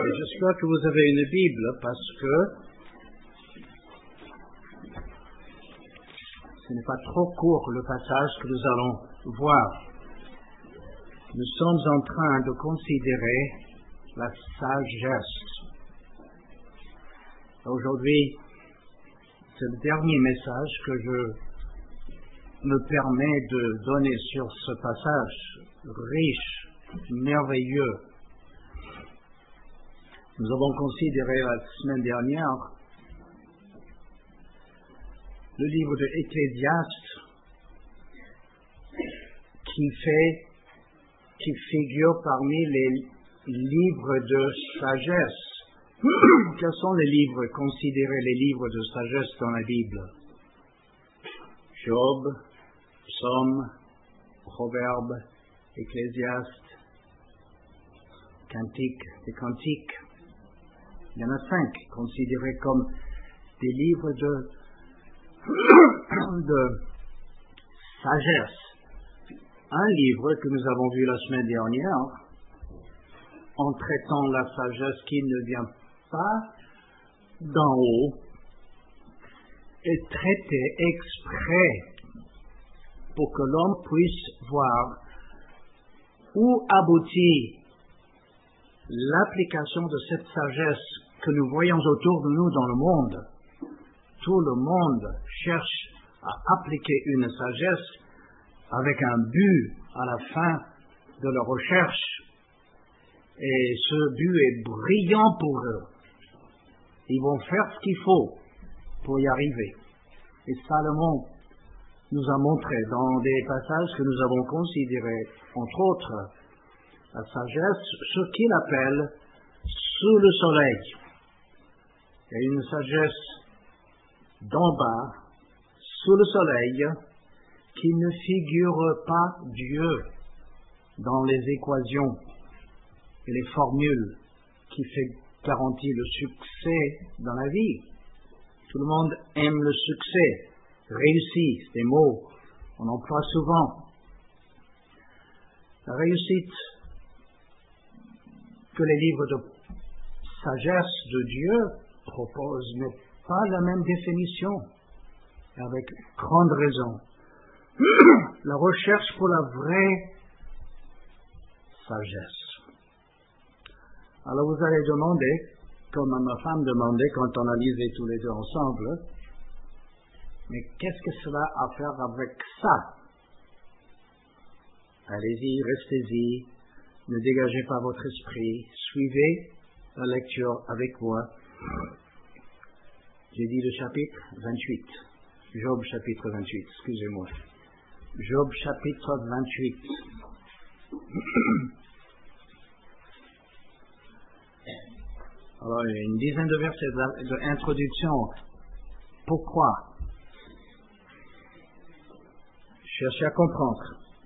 Et j'espère que vous avez une Bible parce que ce n'est pas trop court le passage que nous allons voir. Nous sommes en train de considérer la sagesse. Aujourd'hui, c'est le dernier message que je me permets de donner sur ce passage riche, merveilleux. Nous avons considéré la semaine dernière le livre de Ecclésiaste qui figure parmi les livres de sagesse. Quels sont les livres considérés les livres de sagesse dans la Bible? Job, Psaume, Proverbe, Ecclésiaste, Cantique, des Cantiques. Il y en a 5 considérés comme des livres de sagesse. Un livre que nous avons vu la semaine dernière, en traitant la sagesse qui ne vient pas d'en haut, est traité exprès pour que l'homme puisse voir où aboutit l'application de cette sagesse que nous voyons autour de nous dans le monde. Tout le monde cherche à appliquer une sagesse avec un but à la fin de leur recherche. Et ce but est brillant pour eux. Ils vont faire ce qu'il faut pour y arriver. Et Salomon nous a montré dans des passages que nous avons considérés, entre autres, la sagesse, ce qu'il appelle sous le soleil. Il y a une sagesse d'en bas, sous le soleil, qui ne figure pas Dieu dans les équations et les formules qui garantissent le succès dans la vie. Tout le monde aime le succès, réussit, c'est des mots qu'on emploie souvent. La réussite que les livres de sagesse de Dieu proposent n'est pas la même définition, avec grande raison. La recherche pour la vraie sagesse. Alors vous allez demander, comme ma femme demandait quand on a lisé tous les deux ensemble, mais qu'est-ce que cela a à faire avec ça? Allez-y, restez-y, ne dégagez pas votre esprit, suivez la lecture avec moi. J'ai dit le chapitre 28, Job chapitre 28, excusez-moi. Job chapitre 28. Alors, une dizaine de versets d'introduction. Pourquoi? Cherchez à comprendre.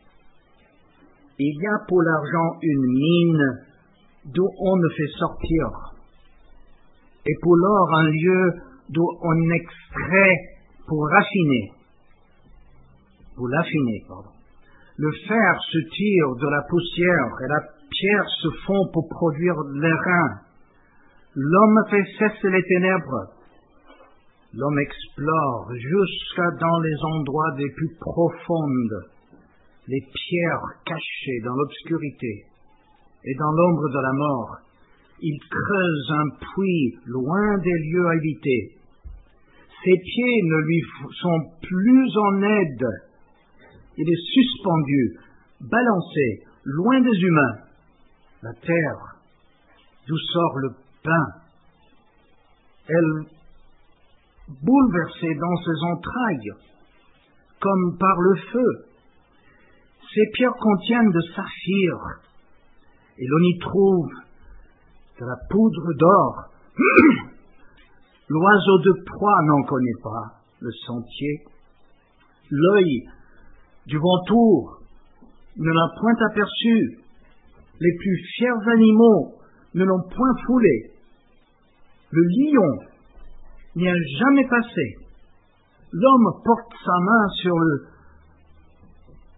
Il y a pour l'argent une mine d'où on ne fait sortir, et pour l'or un lieu d'où on extrait pour raffiner. Pour l'affiner, pardon. Le fer se tire de la poussière et la pierre se fond pour produire l'airain. L'homme fait cesser les ténèbres. L'homme explore jusqu'à dans les endroits les plus profondes, les pierres cachées dans l'obscurité et dans l'ombre de la mort. Il creuse un puits loin des lieux habités. Ses pieds ne lui sont plus en aide. Il est suspendu, balancé, loin des humains. La terre, d'où sort le pain, elle bouleversée dans ses entrailles, comme par le feu. Ces pierres contiennent de saphir, et l'on y trouve de la poudre d'or. L'oiseau de proie n'en connaît pas le sentier. L'œil du vautour ne l'a point aperçu. Les plus fiers animaux ne l'ont point foulé. Le lion n'y a jamais passé. L'homme porte sa main sur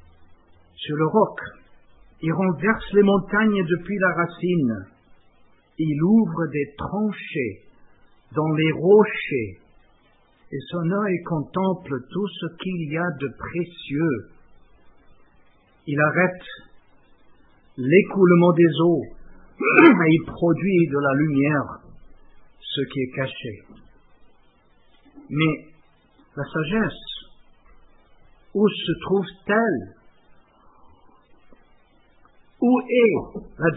le roc. Il renverse les montagnes depuis la racine. Il ouvre des tranchées dans les rochers, et son œil contemple tout ce qu'il y a de précieux. Il arrête l'écoulement des eaux, et il produit de la lumière, ce qui est caché. Mais la sagesse, où se trouve-t-elle? Où est la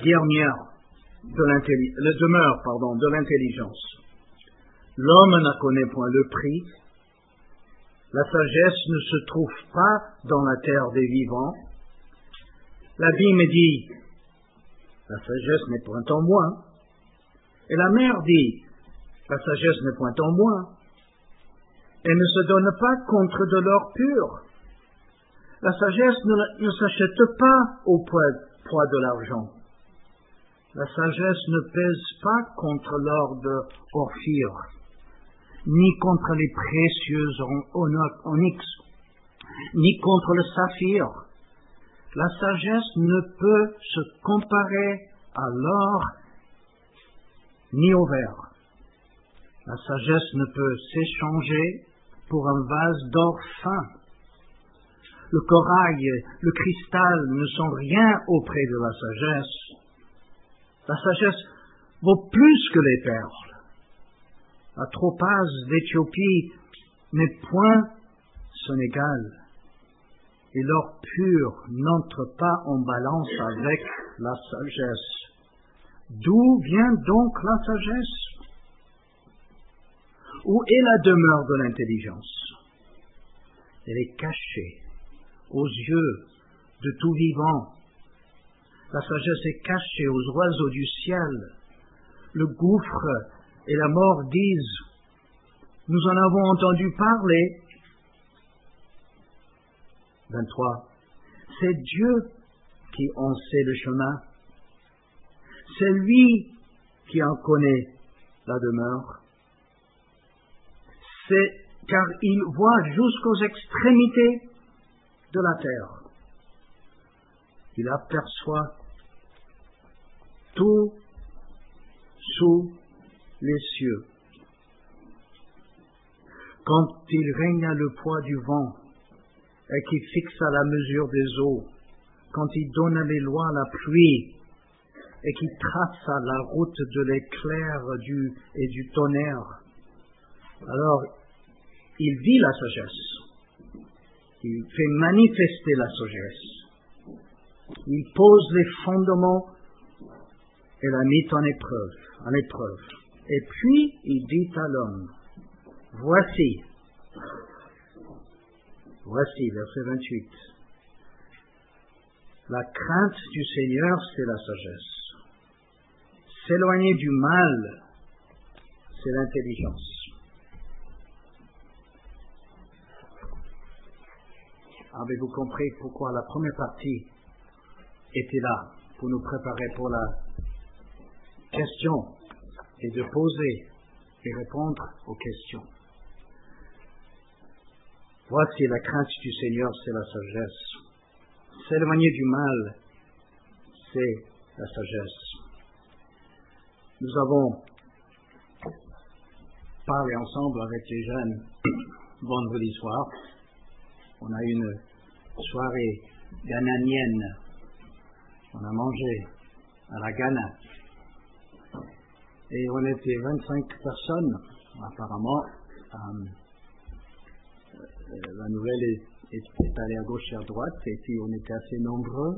demeure de l'intelligence? L'homme n'en connaît point le prix. La sagesse ne se trouve pas dans la terre des vivants. L'abîme dit, la sagesse n'est point en moi. Et la mer dit, la sagesse n'est point en moi. Elle ne se donne pas contre de l'or pur. La sagesse ne s'achète pas au poids de l'argent. La sagesse ne pèse pas contre l'or de Ophir, ni contre les précieux onyx, ni contre le saphir. La sagesse ne peut se comparer à l'or, ni au verre. La sagesse ne peut s'échanger pour un vase d'or fin. Le corail, le cristal ne sont rien auprès de la sagesse. La sagesse vaut plus que les perles. La topaze d'Éthiopie n'est point son égal. Et l'or pur n'entre pas en balance avec la sagesse. D'où vient donc la sagesse? Où est la demeure de l'intelligence? Elle est cachée aux yeux de tout vivant. La sagesse est cachée aux oiseaux du ciel. Le gouffre et la mort disent, nous en avons entendu parler. 23. C'est Dieu qui en sait le chemin. C'est lui qui en connaît la demeure. C'est car il voit jusqu'aux extrémités de la terre. Il aperçoit tout sous les cieux. Quand il régna le poids du vent, et qui fixa la mesure des eaux, quand il donna les lois à la pluie, et qui traça la route de l'éclair et du tonnerre, alors il vit la sagesse, il fait manifester la sagesse, il pose les fondements et la mit en épreuve. Et puis il dit à l'homme, voici, verset 28, la crainte du Seigneur, c'est la sagesse. S'éloigner du mal, c'est l'intelligence. Avez-vous compris pourquoi la première partie était là, pour nous préparer pour la question et de poser et répondre aux questions? Voici la crainte du Seigneur, c'est la sagesse. S'éloigner du mal, c'est la sagesse. Nous avons parlé ensemble avec les jeunes vendredi soir. On a eu une soirée ghananienne. On a mangé à la Ghana. Et on était 25 personnes, apparemment. La nouvelle est allée à gauche et à droite, et puis on était assez nombreux.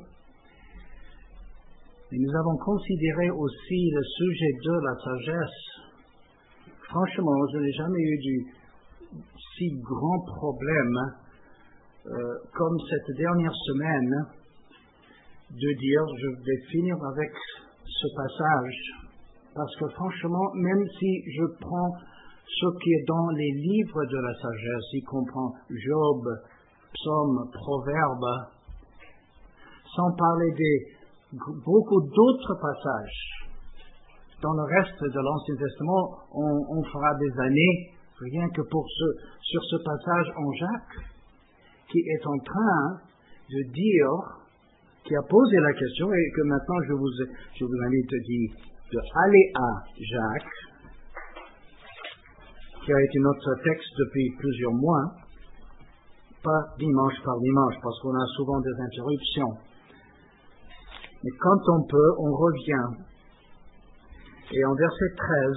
Et nous avons considéré aussi le sujet de la sagesse. Franchement, je n'ai jamais eu de si grand problème comme cette dernière semaine de dire je vais finir avec ce passage, parce que franchement, même si je prends ce qui est dans les livres de la sagesse, y comprend Job, Psaume, Proverbes, sans parler des beaucoup d'autres passages. Dans le reste de l'Ancien Testament, on fera des années, rien que sur ce passage en Jacques, qui est en train de dire, qui a posé la question, et que maintenant je vous invite de aller à Jacques, qui a été notre texte depuis plusieurs mois, pas dimanche par dimanche, parce qu'on a souvent des interruptions. Mais quand on peut, on revient. Et en verset 13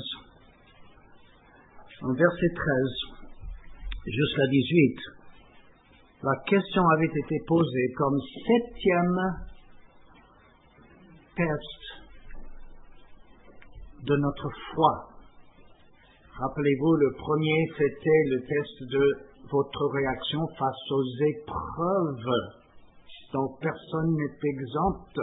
jusqu'à 18, la question avait été posée comme 7e test de notre foi. Rappelez-vous, le premier, c'était le test de votre réaction face aux épreuves. Donc personne n'est exempt.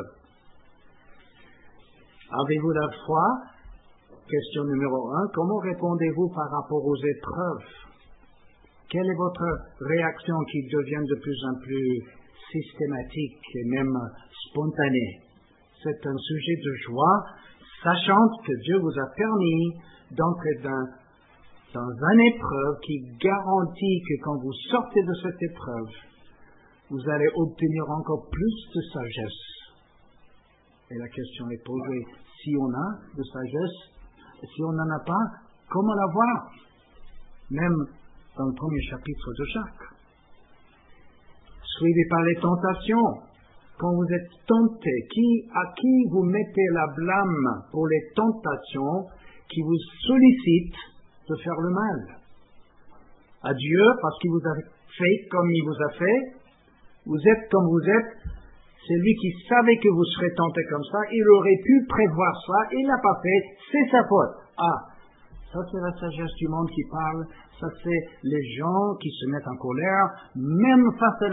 Avez-vous la foi? Question numéro 1. Comment répondez-vous par rapport aux épreuves? Quelle est votre réaction qui devient de plus en plus systématique et même spontanée? C'est un sujet de joie, sachant que Dieu vous a permis d'entrer dans une épreuve qui garantit que quand vous sortez de cette épreuve, vous allez obtenir encore plus de sagesse. Et la question est posée, si on a de sagesse, et si on n'en a pas, comment l'avoir? Même dans le premier chapitre de Jacques. Suivi par les tentations, quand vous êtes tenté, à qui vous mettez la blâme pour les tentations qui vous sollicitent de faire le mal? À Dieu, parce qu'il vous a fait comme il vous a fait. Vous êtes comme vous êtes. C'est lui qui savait que vous serez tenté comme ça. Il aurait pu prévoir ça. Il n'a pas fait. C'est sa faute. Ah, ça c'est la sagesse du monde qui parle. Ça c'est les gens qui se mettent en colère, même face à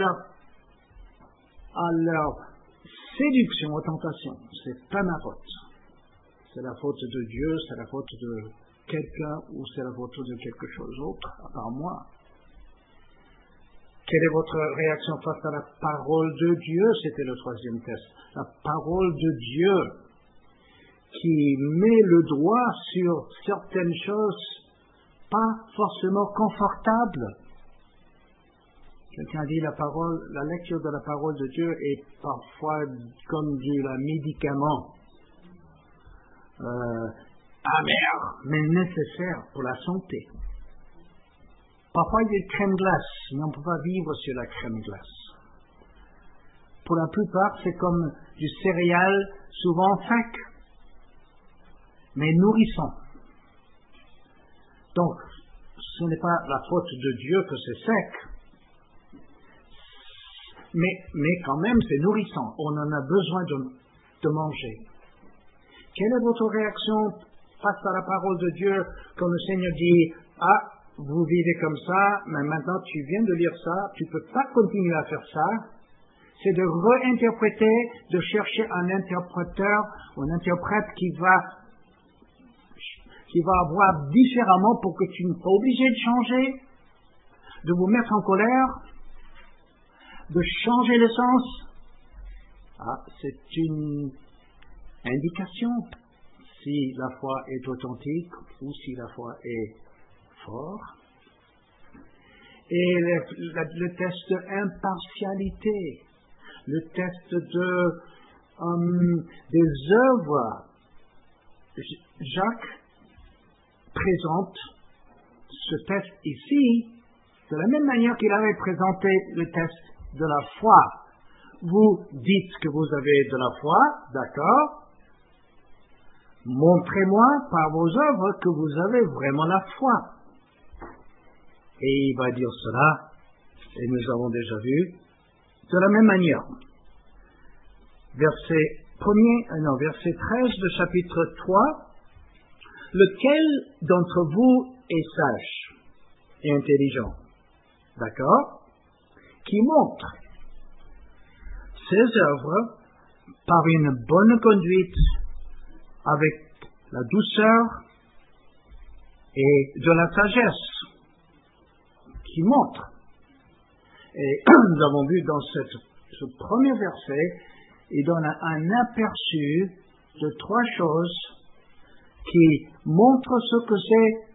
leur séduction aux tentations. C'est pas ma faute. C'est la faute de Dieu, c'est la faute de quelqu'un ou c'est la faute de quelque chose d'autre, à part moi. Quelle est votre réaction face à la parole de Dieu? C'était le troisième test. La parole de Dieu qui met le doigt sur certaines choses pas forcément confortables. Quelqu'un dit la lecture de la parole de Dieu est parfois comme du médicament. Amer, mais nécessaire pour la santé. Parfois, il y a de crème glace, mais on ne peut pas vivre sur la crème glace. Pour la plupart, c'est comme du céréal, souvent sec, mais nourrissant. Donc, ce n'est pas la faute de Dieu que c'est sec, mais quand même, c'est nourrissant. On en a besoin de manger. Quelle est votre réaction face à la parole de Dieu quand le Seigneur dit « Ah, vous vivez comme ça, mais maintenant tu viens de lire ça, tu ne peux pas continuer à faire ça », c'est de réinterpréter, de chercher un interpréteur ou un interprète qui va voir différemment pour que tu ne sois pas obligé de changer, de vous mettre en colère, de changer le sens. Ah, c'est une indication si la foi est authentique ou si la foi est forte. Et le test d'impartialité, le test des œuvres. Jacques présente ce test ici de la même manière qu'il avait présenté le test de la foi. Vous dites que vous avez de la foi, d'accord? Montrez-moi par vos œuvres que vous avez vraiment la foi. Et il va dire cela, et nous avons déjà vu, de la même manière. Verset 13 de chapitre 3. Lequel d'entre vous est sage et intelligent? D'accord? Qui montre ses œuvres par une bonne conduite avec la douceur et de la sagesse. Qui montre. Et nous avons vu dans ce premier verset, il donne un aperçu de trois choses qui montrent ce que c'est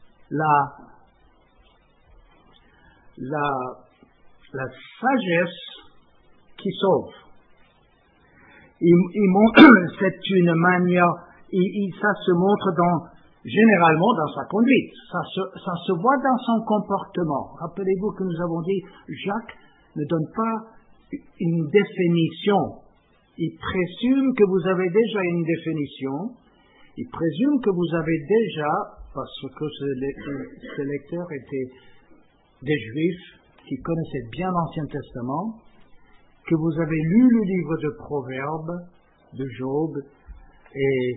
la sagesse qui sauve. Il montre, c'est une manière ça se montre généralement dans sa conduite. Ça se voit dans son comportement. Rappelez-vous que nous avons dit, Jacques ne donne pas une définition. Il présume que vous avez déjà une définition. Il présume que vous avez déjà, parce que ce lecteur était des Juifs qui connaissaient bien l'Ancien Testament, que vous avez lu le livre de Proverbes, de Job, et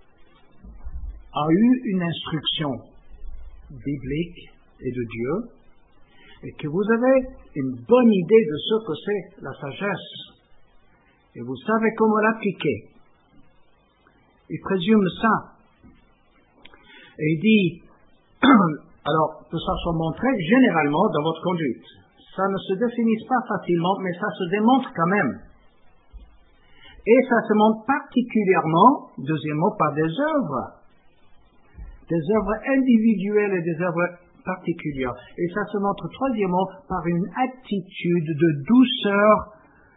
a eu une instruction biblique et de Dieu, et que vous avez une bonne idée de ce que c'est la sagesse, et vous savez comment l'appliquer. Il présume ça. Et il dit, alors que ça soit montré généralement dans votre conduite. Ça ne se définit pas facilement, mais ça se démontre quand même. Et ça se montre particulièrement, deuxièmement, par des œuvres individuelles et des œuvres particulières. Et ça se montre troisièmement par une attitude de douceur,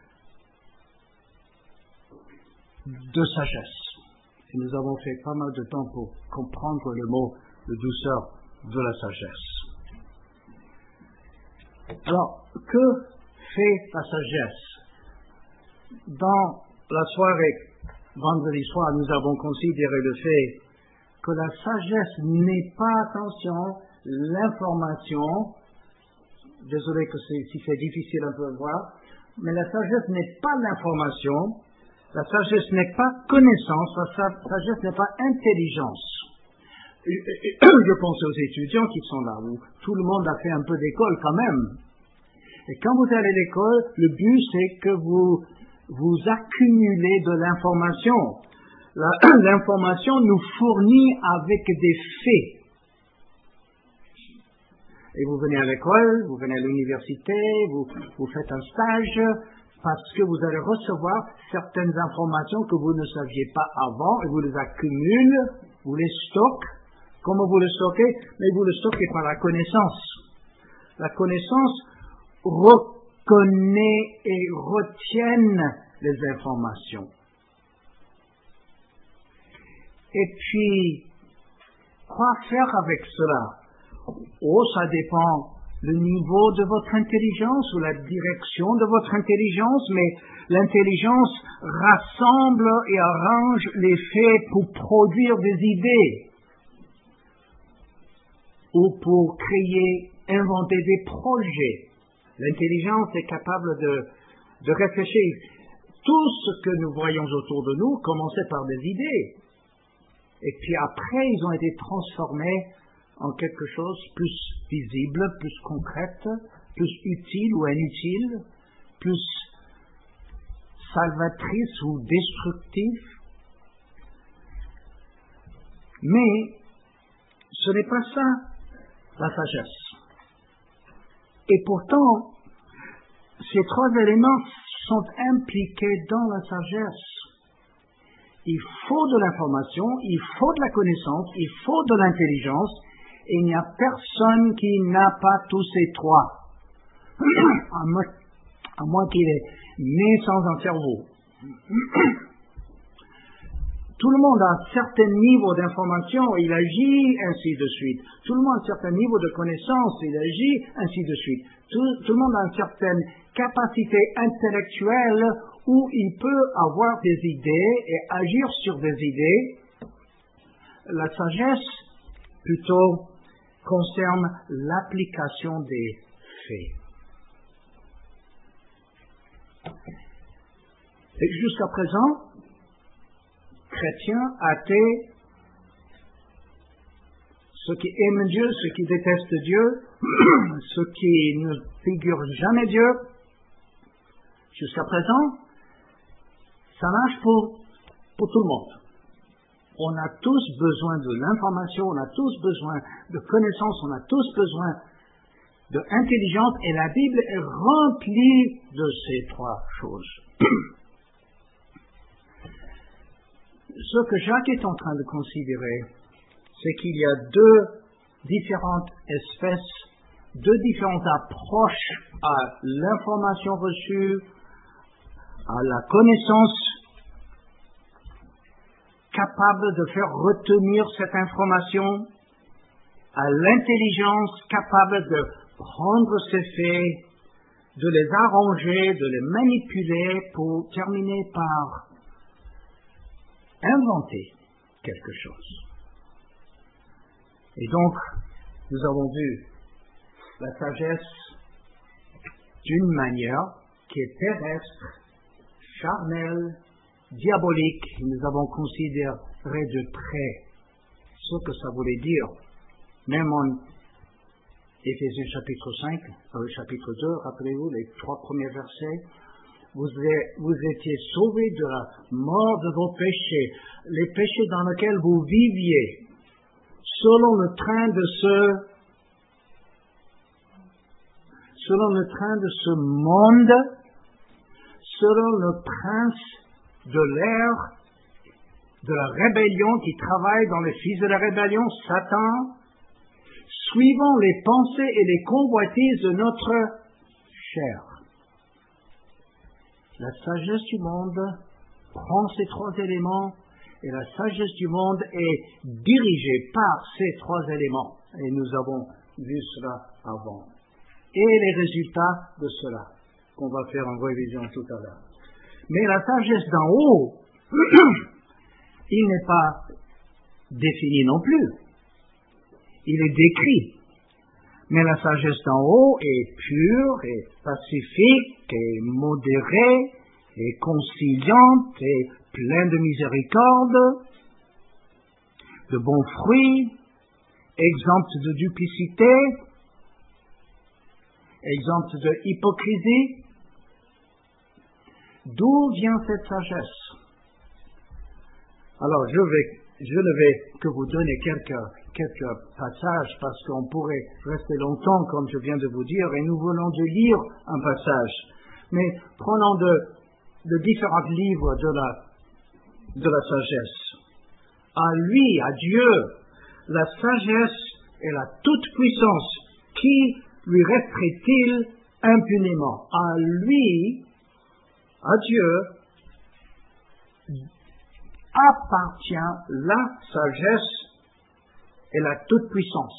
de sagesse. Et nous avons fait pas mal de temps pour comprendre le mot de douceur de la sagesse. Alors, que fait la sagesse? Dans la soirée, vendredi soir, nous avons considéré le fait que la sagesse n'est pas, attention, l'information, désolé que si c'est difficile un peu à voir, mais la sagesse n'est pas l'information, la sagesse n'est pas connaissance, la sagesse n'est pas intelligence. Je pense aux étudiants qui sont là, où tout le monde a fait un peu d'école quand même. Et quand vous allez à l'école, le but c'est que vous accumulez de l'information. L'information nous fournit avec des faits. Et vous venez à l'école, vous venez à l'université, vous faites un stage, parce que vous allez recevoir certaines informations que vous ne saviez pas avant, et vous les accumulez, vous les stockez. Comment vous le stockez? Mais vous le stockez par la connaissance. La connaissance reconnaît et retient les informations. Et puis, quoi faire avec cela? Oh, ça dépend le niveau de votre intelligence ou la direction de votre intelligence, mais l'intelligence rassemble et arrange les faits pour produire des idées ou pour créer, inventer des projets. L'intelligence est capable de réfléchir. Tout ce que nous voyons autour de nous commençait par des idées. Et puis après, ils ont été transformés en quelque chose de plus visible, plus concrète, plus utile ou inutile, plus salvatrice ou destructive. Mais ce n'est pas ça, la sagesse. Et pourtant, ces trois éléments sont impliqués dans la sagesse. Il faut de l'information, il faut de la connaissance, il faut de l'intelligence, et il n'y a personne qui n'a pas tous ces trois, à moins qu'il est né sans un cerveau. Tout le monde a un certain niveau d'information, il agit, ainsi de suite. Tout le monde a un certain niveau de connaissance, il agit, ainsi de suite. Tout le monde a une certaine capacité intellectuelle où il peut avoir des idées et agir sur des idées. La sagesse, plutôt, concerne l'application des faits. Et jusqu'à présent, chrétiens, athées, ceux qui aiment Dieu, ceux qui détestent Dieu, ceux qui ne figurent jamais Dieu, jusqu'à présent, ça marche pour tout le monde. On a tous besoin de l'information, on a tous besoin de connaissances, on a tous besoin d'intelligence, et la Bible est remplie de ces trois choses. Ce que Jacques est en train de considérer, c'est qu'il y a deux différentes espèces, deux différentes approches à l'information reçue, à la connaissance capable de faire retenir cette information, à l'intelligence capable de prendre ces faits, de les arranger, de les manipuler pour terminer par inventer quelque chose. Et donc, nous avons vu la sagesse d'une manière qui est terrestre, charnelle, diabolique. Nous avons considéré de près ce que ça voulait dire. Même en Éphésiens chapitre 5, chapitre 2, rappelez-vous les 3 premiers versets, vous étiez sauvés de la mort de vos péchés, les péchés dans lesquels vous viviez, selon le train de ce monde, selon le prince de l'air, de la rébellion qui travaille dans les fils de la rébellion, Satan, suivant les pensées et les convoitises de notre chair. La sagesse du monde prend ces 3 éléments et la sagesse du monde est dirigée par ces 3 éléments. Et nous avons vu cela avant. Et les résultats de cela, qu'on va faire en révision tout à l'heure. Mais la sagesse d'en haut, il n'est pas défini non plus. Il est décrit. Mais la sagesse d'en haut est pure et pacifique et modérée et conciliante et pleine de miséricorde, de bons fruits, exempte de duplicité, exempte de hypocrisie. D'où vient cette sagesse? Alors, je ne vais que vous donner quelques passages parce qu'on pourrait rester longtemps, comme je viens de vous dire, et nous venons de lire un passage. Mais prenons de différents livres de la sagesse. À lui, à Dieu, la sagesse et la toute-puissance, qui lui resterait-il impunément? À lui, à Dieu, appartient la sagesse et la toute-puissance.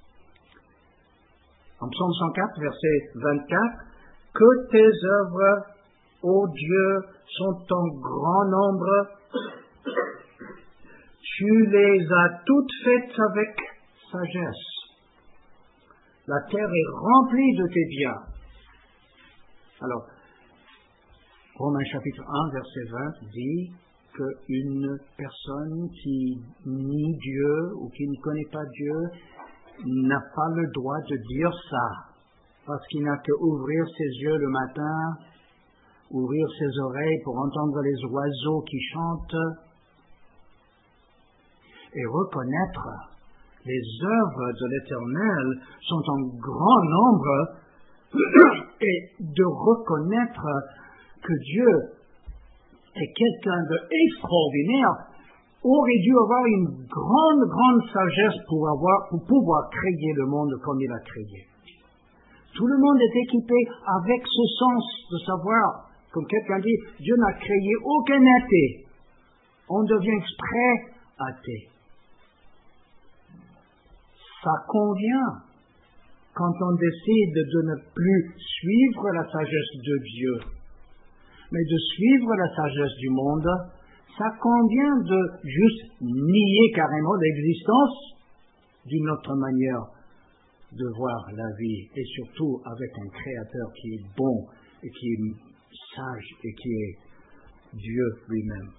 En Psaume 104, verset 24, « Que tes œuvres, ô Dieu, sont en grand nombre, tu les as toutes faites avec sagesse. La terre est remplie de tes biens. » Alors, Romains chapitre 1, verset 20 dit qu'une personne qui nie Dieu ou qui ne connaît pas Dieu n'a pas le droit de dire ça, parce qu'il n'a qu'à ouvrir ses yeux le matin, ouvrir ses oreilles pour entendre les oiseaux qui chantent et reconnaître les œuvres de l'Éternel sont en grand nombre et de reconnaître que Dieu est quelqu'un d'extraordinaire aurait dû avoir une grande sagesse pour pouvoir créer le monde comme il a créé. Tout le monde est équipé avec ce sens de savoir, comme quelqu'un dit, Dieu n'a créé aucun athée. On devient exprès athée. Ça convient quand on décide de ne plus suivre la sagesse de Dieu, mais de suivre la sagesse du monde. Ça convient de juste nier carrément l'existence d'une autre manière de voir la vie, et surtout avec un Créateur qui est bon, et qui est sage, et qui est Dieu lui-même.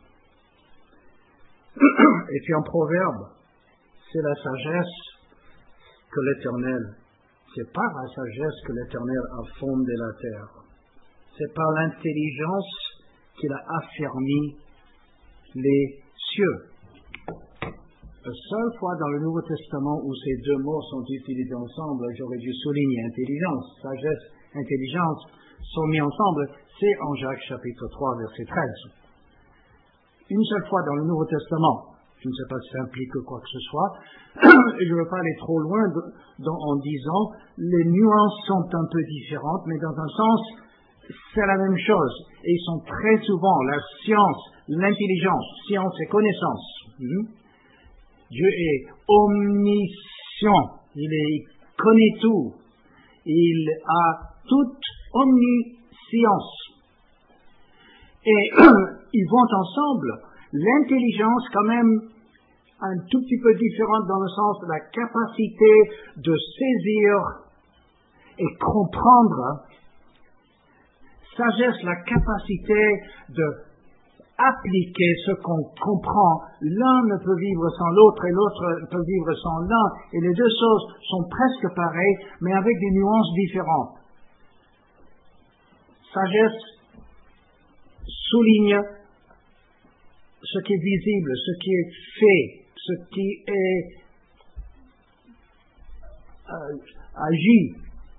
Et puis en Proverbe, c'est la sagesse que l'Éternel, c'est par la sagesse que l'Éternel a fondé la terre. C'est par l'intelligence qu'il a affermi les cieux. La seule fois dans le Nouveau Testament où ces deux mots sont utilisés ensemble, j'aurais dû souligner intelligence, sagesse, intelligence, sont mis ensemble, c'est en Jacques chapitre 3, verset 13. Une seule fois dans le Nouveau Testament, je ne sais pas si ça implique quoi que ce soit, et je ne veux pas aller trop loin en disant, les nuances sont un peu différentes, mais dans un sens, c'est la même chose. Et ils sont très souvent la science, l'intelligence, science et connaissance. Dieu est omniscient, il connaît tout, il a toute omniscience. Et ils vont ensemble. L'intelligence, quand même, un tout petit peu différente dans le sens de la capacité de saisir et comprendre. Sagesse, la capacité de appliquer ce qu'on comprend. L'un ne peut vivre sans l'autre et l'autre ne peut vivre sans l'un. Et les deux choses sont presque pareilles, mais avec des nuances différentes. Sagesse souligne ce qui est visible, ce qui est fait, ce qui est agi.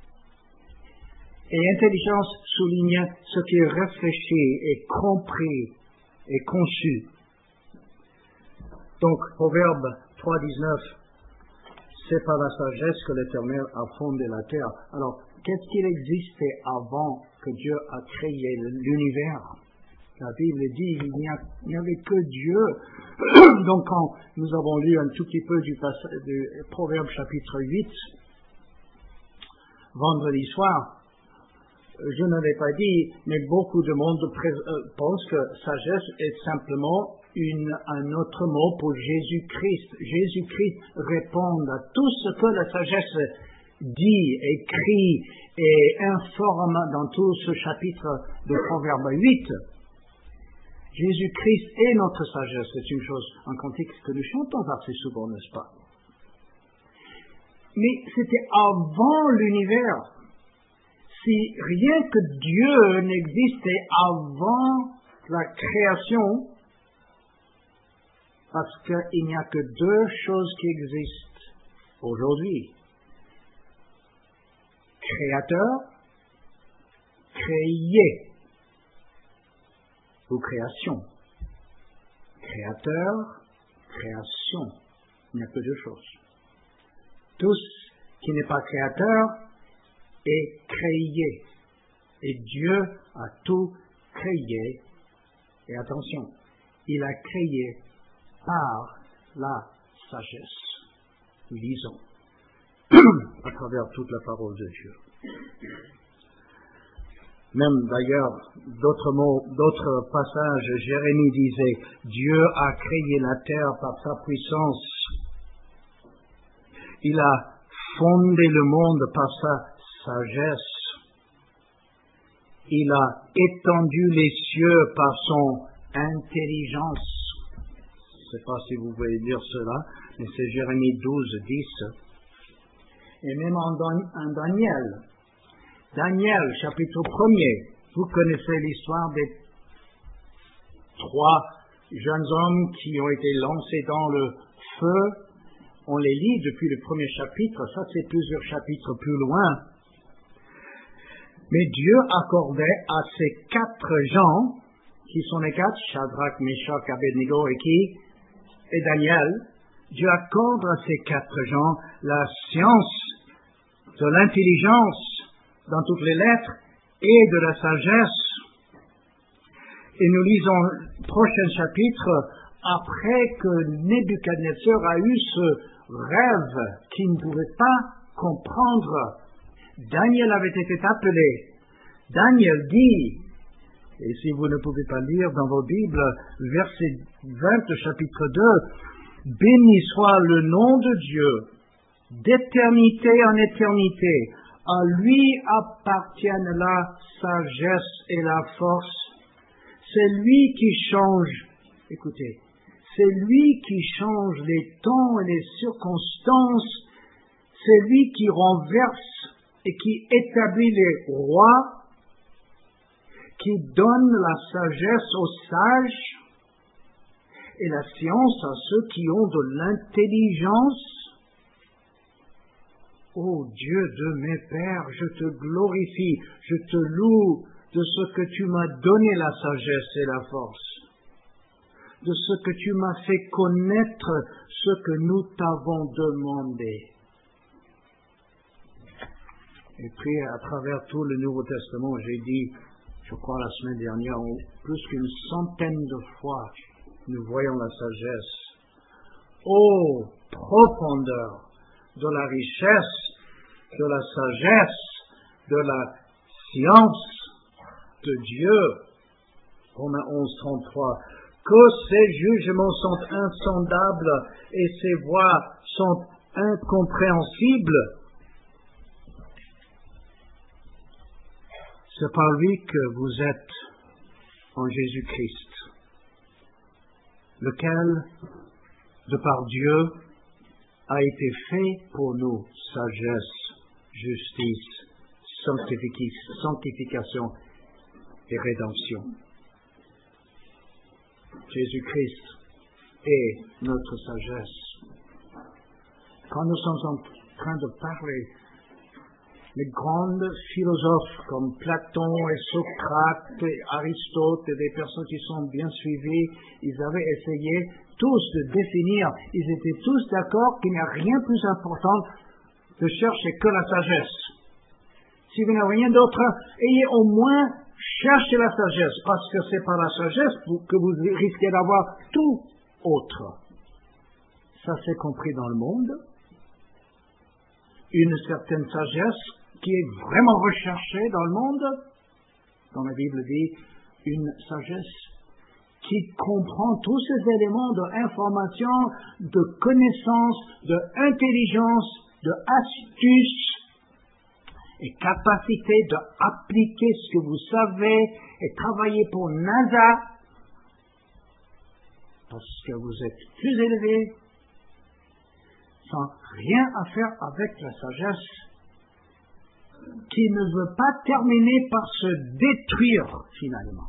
Et intelligence souligne ce qui est réfléchi et compris et conçu. Donc, Proverbe 3,19, c'est par la sagesse que l'Éternel a fondé la terre. Alors, qu'est-ce qu'il existait avant que Dieu a créé l'univers? La Bible dit qu'il n'y avait que Dieu. Donc, quand nous avons lu un tout petit peu du Proverbe chapitre 8, vendredi soir, je ne l'ai pas dit, mais beaucoup de monde pense que sagesse est simplement un autre mot pour Jésus-Christ. Jésus-Christ répond à tout ce que la sagesse dit, écrit et informe dans tout ce chapitre de Proverbe 8. Jésus-Christ est notre sagesse. C'est une chose, un cantique que nous chantons assez souvent, n'est-ce pas? Mais c'était avant l'univers. Si rien que Dieu n'existait avant la création, parce qu'il n'y a que deux choses qui existent aujourd'hui. Créateur, créé, ou création. Créateur, création. Il n'y a que deux choses. Tout ce qui n'est pas créateur est créé. Et Dieu a tout créé. Et attention, il a créé par la sagesse. Lisons à travers toute la parole de Dieu. Même d'ailleurs, d'autres passages, Jérémie disait, Dieu a créé la terre par sa puissance. Il a fondé le monde par sa sagesse. Il a étendu les cieux par son intelligence. Je ne sais pas si vous pouvez dire cela, mais c'est Jérémie 12, 10. Et même en Daniel, chapitre 1er, vous connaissez l'histoire des 3 jeunes hommes qui ont été lancés dans le feu. On les lit depuis le premier chapitre, ça c'est plusieurs chapitres plus loin. Mais Dieu accordait à ces 4 gens, qui sont les 4, Shadrach, Meshach, Abednego et Daniel, Dieu accorde à ces 4 gens la science de l'intelligence dans toutes les lettres et de la sagesse. Et nous lisons le prochain chapitre après que Nebuchadnezzar a eu ce rêve qu'il ne pouvait pas comprendre. Daniel avait été appelé. Daniel dit, et si vous ne pouvez pas lire dans vos Bibles, verset 20, chapitre 2, « Béni soit le nom de Dieu, d'éternité en éternité. À lui appartiennent la sagesse et la force. C'est lui qui change, écoutez, c'est lui qui change les temps et les circonstances. C'est lui qui renverse et qui établit les rois, qui donne la sagesse aux sages et la science à ceux qui ont de l'intelligence. Ô Dieu de mes pères, je te glorifie, je te loue de ce que tu m'as donné la sagesse et la force, de ce que tu m'as fait connaître ce que nous t'avons demandé. Et puis, à travers tout le Nouveau Testament, j'ai dit, je crois la semaine dernière, plus qu'une centaine de fois, nous voyons la sagesse ô profondeur de la richesse, de la sagesse, de la science de Dieu. Romains 11, 33. Que ses jugements sont insondables et ses voies sont incompréhensibles. C'est par lui que vous êtes en Jésus-Christ, lequel, de par Dieu, a été fait pour nous sagesse, justice, sanctification et rédemption. Jésus-Christ est notre sagesse. Quand nous sommes en train de parler, les grands philosophes comme Platon et Socrate et Aristote et des personnes qui sont bien suivies, ils avaient essayé tous de définir, ils étaient tous d'accord qu'il n'y a rien de plus important de chercher que la sagesse. Si vous n'avez rien d'autre, ayez au moins cherché la sagesse, parce que c'est par la sagesse que vous risquez d'avoir tout autre. Ça c'est compris dans le monde. Une certaine sagesse qui est vraiment recherchée dans le monde, dans la Bible dit, une sagesse qui comprend tous ces éléments d'information, de connaissance, d'intelligence, d'astuce et capacité d'appliquer ce que vous savez et travailler pour NASA parce que vous êtes plus élevé, sans rien à faire avec la sagesse qui ne veut pas terminer par se détruire finalement.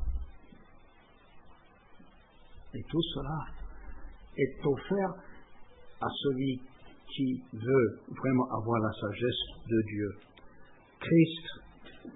Et tout cela est offert à celui qui veut vraiment avoir la sagesse de Dieu, Christ,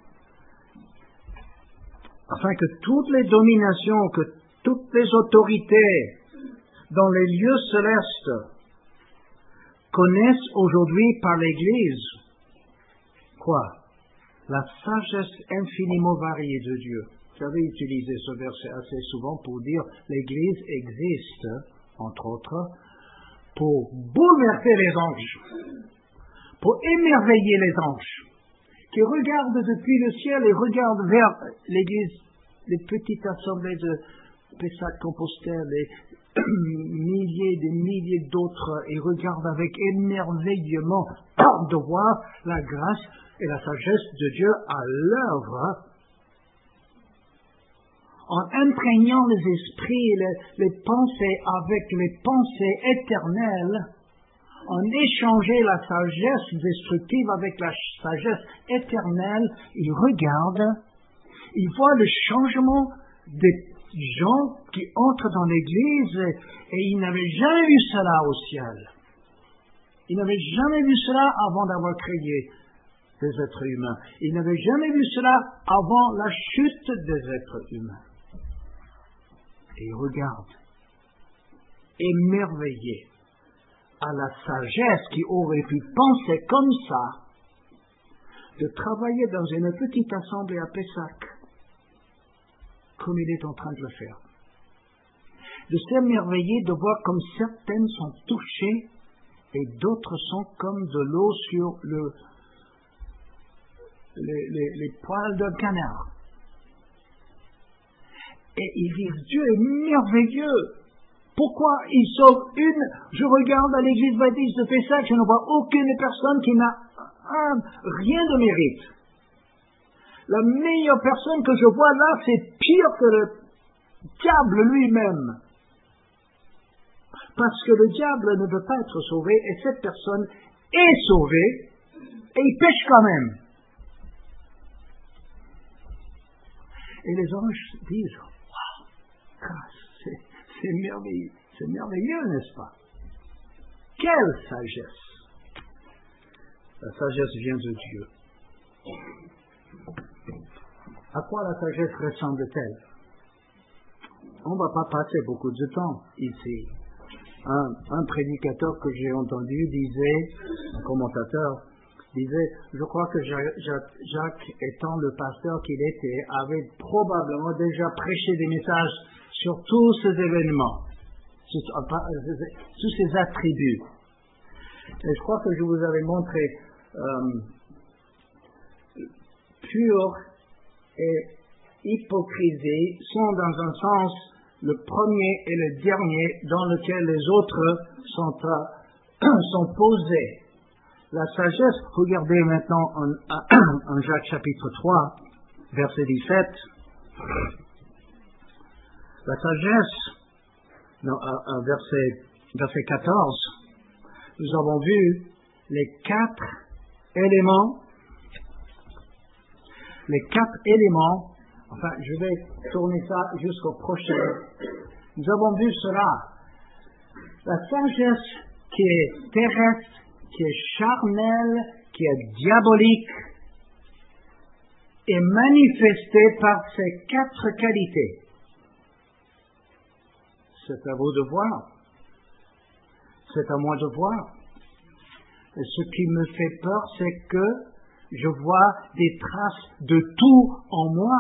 afin que toutes les dominations, que toutes les autorités dans les lieux célestes connaissent aujourd'hui par l'Église quoi? La sagesse infiniment variée de Dieu. J'avais utilisé ce verset assez souvent pour dire l'Église existe, entre autres, pour bouleverser les anges, pour émerveiller les anges, qui regardent depuis le ciel et regardent vers l'Église, les petites assemblées de Pessac-Compostelle, les des milliers d'autres, et regardent avec émerveillement de voir la grâce et la sagesse de Dieu à l'œuvre, en imprégnant les esprits et les pensées avec les pensées éternelles, en échangeant la sagesse destructive avec la sagesse éternelle. Ils regardent, ils voient le changement des gens qui entrent dans l'Église et ils n'avaient jamais vu cela au ciel. Ils n'avaient jamais vu cela avant d'avoir créé des êtres humains. Ils n'avaient jamais vu cela avant la chute des êtres humains. Et ils regardent, émerveillés à la sagesse qui aurait pu penser comme ça, de travailler dans une petite assemblée à Pessac, comme il est en train de le faire. De s'émerveiller de voir comme certaines sont touchées et d'autres sont comme de l'eau sur les poils d'un canard. Et ils disent, Dieu est merveilleux. Pourquoi il sauve une? Je regarde à l'église baptiste de Pessac, je ne vois aucune personne qui n'a rien de mérite. La meilleure personne que je vois là, c'est pire que le diable lui-même. Parce que le diable ne veut pas être sauvé, et cette personne est sauvée, et il pêche quand même. Et les anges disent, waouh, c'est merveilleux, n'est-ce pas? Quelle sagesse! La sagesse vient de Dieu. À quoi la sagesse ressemble-t-elle? On ne va pas passer beaucoup de temps ici. Un prédicateur que j'ai entendu disait, un commentateur, disait, je crois que Jacques, étant le pasteur qu'il était, avait probablement déjà prêché des messages sur tous ces événements. sous ses attributs. Et je crois que je vous avais montré pur et hypocrisie sont dans un sens le premier et le dernier dans lequel les autres sont posés. La sagesse, regardez maintenant en Jacques chapitre 3, verset 17. La sagesse, verset 14, nous avons vu les quatre éléments, enfin je vais tourner ça jusqu'au prochain. Nous avons vu cela. La sagesse qui est terrestre, qui est charnelle, qui est diabolique, est manifestée par ces quatre qualités. C'est à vous de voir. C'est à moi de voir. Et ce qui me fait peur, c'est que je vois des traces de tout en moi.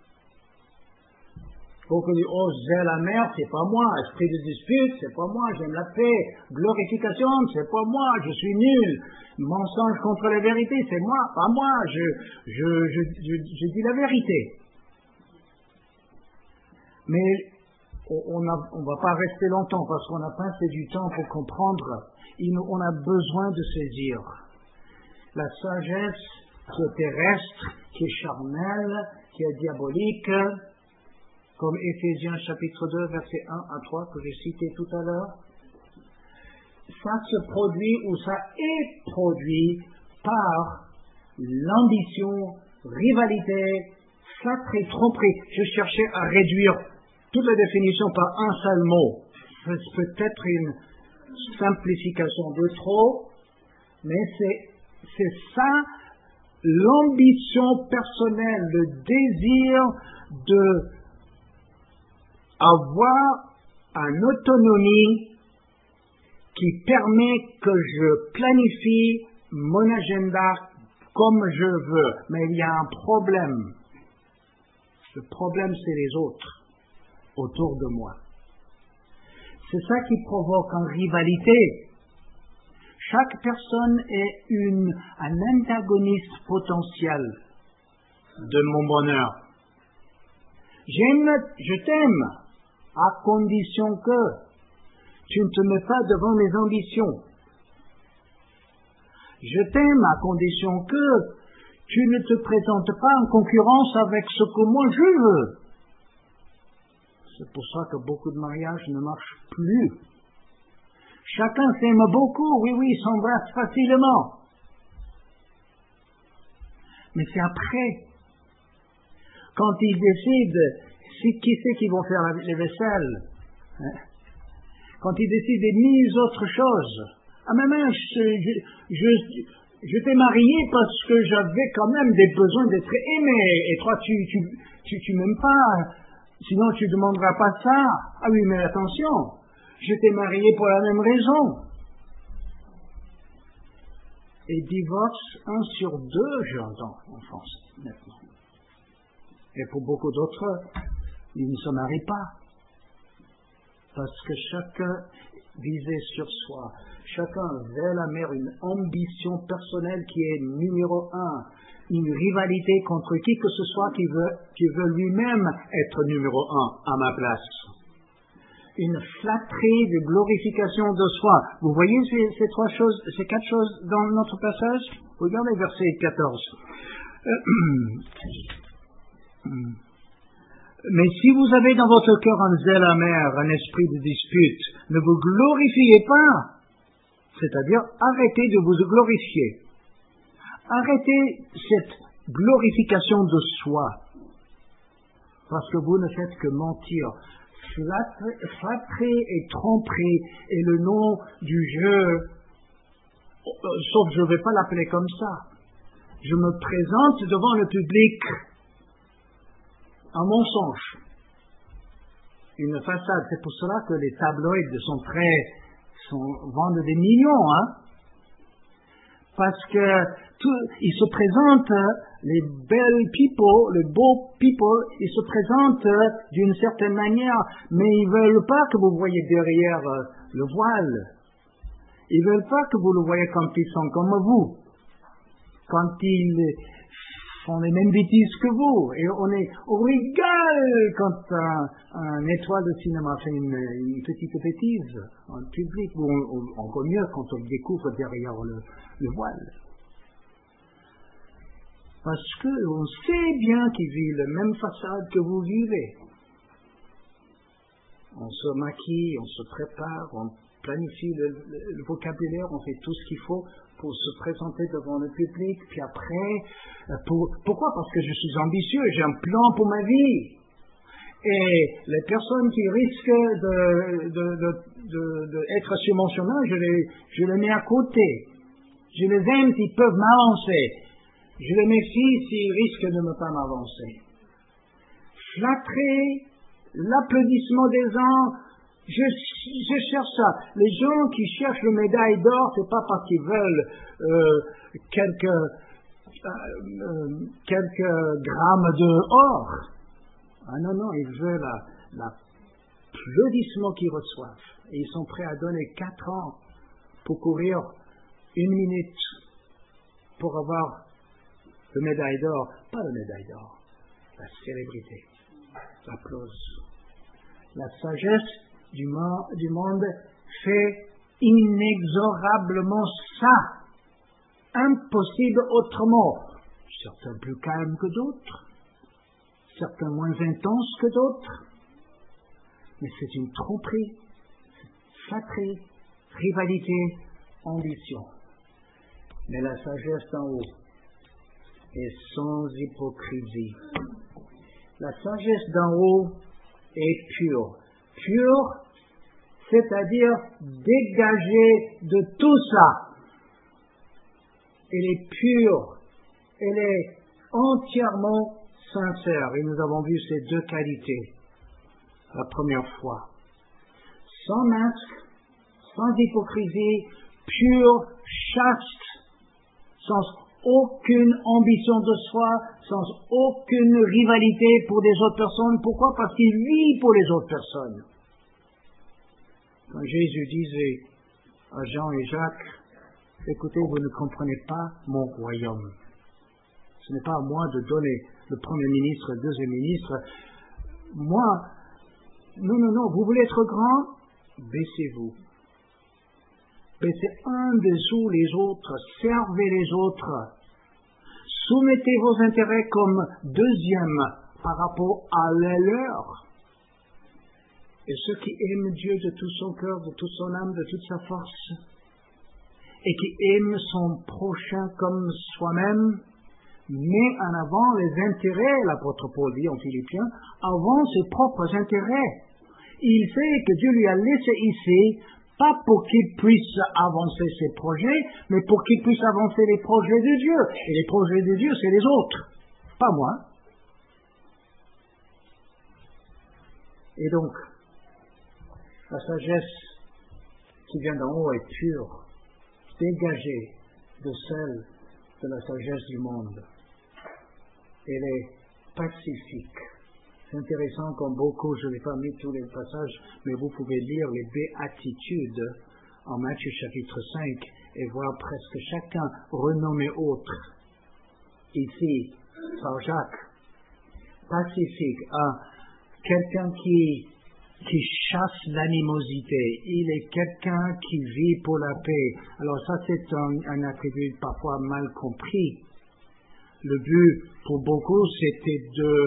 Pour que oh, zèle amer, c'est pas moi. Esprit de dispute, c'est pas moi. J'aime la paix. Glorification, c'est pas moi. Je suis nul. Mensonge contre la vérité, c'est moi. Pas moi. Je dis la vérité. Mais on ne va pas rester longtemps parce qu'on a passé du temps pour comprendre. On a besoin de saisir la sagesse qui est terrestre, qui est charnelle, qui est diabolique, comme Éphésiens chapitre 2, versets 1 à 3 que j'ai cité tout à l'heure. Ça se produit ou ça est produit par l'ambition, rivalité, flatterie, tromperie. Je cherchais à réduire toute la définition par un seul mot. C'est peut-être une simplification de trop, mais c'est ça, l'ambition personnelle, le désir de avoir une autonomie qui permet que je planifie mon agenda comme je veux. Mais il y a un problème. Le problème, c'est les autres autour de moi. C'est ça qui provoque une rivalité. Chaque personne est un antagoniste potentiel de mon bonheur. Je t'aime, à condition que tu ne te mets pas devant mes ambitions. Je t'aime à condition que tu ne te présentes pas en concurrence avec ce que moi je veux. C'est pour ça que beaucoup de mariages ne marchent plus. Chacun s'aime beaucoup, oui, s'embrasse facilement. Mais c'est après, quand ils décident qui c'est qui vont faire les vaisselles, hein? Quand ils décident de mille autres choses. Ah mais je t'ai marié parce que j'avais quand même des besoins d'être aimé, et toi tu m'aimes pas, sinon tu demanderas pas ça. Ah oui, mais attention, je t'ai marié pour la même raison. Et divorce 1 sur 2, j'entends, en France, maintenant. Et pour beaucoup d'autres, ils ne se marient pas. Parce que chacun visait sur soi. Chacun veut la mer, une ambition personnelle qui est numéro 1. Une rivalité contre qui que ce soit qui veut lui-même être numéro 1 à ma place. Une flatterie de glorification de soi. Vous voyez ces quatre choses dans notre passage? Regardez verset 14. Mais si vous avez dans votre cœur un zèle amer, un esprit de dispute, ne vous glorifiez pas. C'est-à-dire, arrêtez de vous glorifier. Arrêtez cette glorification de soi. Parce que vous ne faites que mentir. Flatterie et tromperie est le nom du jeu, sauf que je ne vais pas l'appeler comme ça. Je me présente devant le public un mensonge, une façade. C'est pour cela que les tabloïds vendent des millions, hein? Parce que ils se présentent, les belles people, les beaux people, ils se présentent d'une certaine manière, mais ils veulent pas que vous voyez derrière le voile. Ils veulent pas que vous le voyez quand ils sont comme vous. Quand ils font les mêmes bêtises que vous. Et on rigole quand un étoile de cinéma fait une petite bêtise en public, ou encore mieux quand on le découvre derrière le voile. Parce qu'on sait bien qu'ils vivent la même façade que vous vivez. On se maquille, on se prépare, on planifie le vocabulaire, on fait tout ce qu'il faut pour se présenter devant le public, puis après, pourquoi? Parce que je suis ambitieux, j'ai un plan pour ma vie. Et les personnes qui risquent d'être sur mon chemin, je les mets à côté. Je les aime s'ils peuvent m'avancer. Je les méfie s'ils risquent de ne pas m'avancer. Flatterer l'applaudissement des gens, je cherche ça. Les gens qui cherchent le médaille d'or, c'est pas parce qu'ils veulent quelques grammes d'or. Ah non, ils veulent l'applaudissement qu'ils reçoivent. Et ils sont prêts à donner 4 ans pour courir 1 minute pour avoir le médaille d'or. Pas le médaille d'or, la célébrité, l'applause. La sagesse du monde fait inexorablement ça. Impossible autrement. Certains plus calmes que d'autres, certains moins intenses que d'autres. Mais c'est une tromperie, flatterie, rivalité, ambition. Mais la sagesse d'en haut est sans hypocrisie. La sagesse d'en haut est pure. Pure, c'est-à-dire dégagée de tout ça. Elle est pure, elle est entièrement sincère. Et nous avons vu ces 2 qualités la première fois. Sans masque, sans hypocrisie, pure, chaste, sans aucune ambition de soi, sans aucune rivalité pour des autres personnes. Pourquoi? Parce qu'il vit pour les autres personnes. Quand Jésus disait à Jean et Jacques, écoutez, vous ne comprenez pas mon royaume. Ce n'est pas à moi de donner le premier ministre, le deuxième ministre. Moi, non, vous voulez être grand? Baissez-vous. Baissez un dessous les autres, servez les autres. Soumettez vos intérêts comme deuxième par rapport à les leurs. Et ceux qui aiment Dieu de tout son cœur, de toute son âme, de toute sa force, et qui aiment son prochain comme soi-même, met en avant les intérêts, l'apôtre Paul dit en Philippiens, avant ses propres intérêts. Il sait que Dieu lui a laissé ici, pas pour qu'il puisse avancer ses projets, mais pour qu'il puisse avancer les projets de Dieu. Et les projets de Dieu, c'est les autres, pas moi. Et donc, la sagesse qui vient d'en haut est pure, dégagée de celle de la sagesse du monde. Elle est pacifique. C'est intéressant comme beaucoup, je n'ai pas mis tous les passages, mais vous pouvez lire les béatitudes en Matthieu chapitre 5 et voir presque chacun renommé autre. Ici, par Jacques, pacifique, quelqu'un qui chasse l'animosité. Il est quelqu'un qui vit pour la paix. Alors ça, c'est un attribut parfois mal compris. Le but, pour beaucoup, c'était